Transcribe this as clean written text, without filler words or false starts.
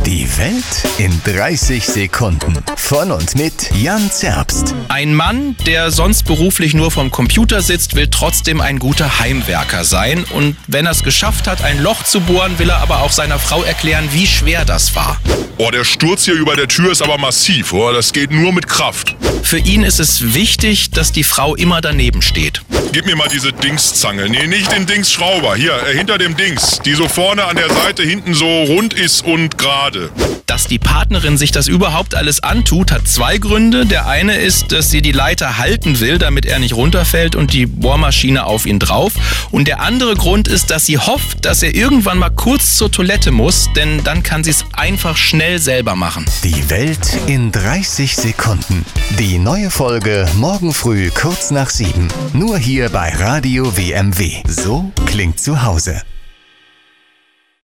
Die Welt in 30 Sekunden. Von und mit Jan Zerbst. Ein Mann, der sonst beruflich nur vom Computer sitzt, will trotzdem ein guter Heimwerker sein. Und wenn er es geschafft hat, ein Loch zu bohren, will er aber auch seiner Frau erklären, wie schwer das war. Oh, der Sturz hier über der Tür ist aber massiv, oh, das geht nur mit Kraft. Für ihn ist es wichtig, dass die Frau immer daneben steht. Gib mir mal diese Dingszange. Nee, nicht den Dingsschrauber. Hier, hinter dem Dings. Die so vorne an der Seite hinten so rund ist und gerade. Dass die Partnerin sich das überhaupt alles antut, hat zwei Gründe. Der eine ist, dass sie die Leiter halten will, damit er nicht runterfällt und die Bohrmaschine auf ihn drauf. Und der andere Grund ist, dass sie hofft, dass er irgendwann mal kurz zur Toilette muss, denn dann kann sie es einfach schnell selber machen. Die Welt in 30 Sekunden. Die neue Folge morgen früh kurz nach 7. Nur hier bei Radio WMW. So klingt zu Hause.